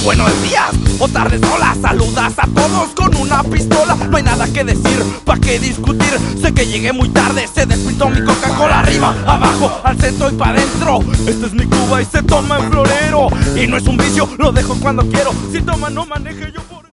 Buenos días o tardes, hola, saludas a todos con una pistola. No hay nada que decir, pa' qué discutir. Sé que llegué muy tarde, se despistó mi Coca-Cola. Arriba, abajo, al centro y pa' dentro. Esta es mi Cuba y se toma en Florero. Y no es un vicio, lo dejo cuando quiero. Si toma no maneje yo por...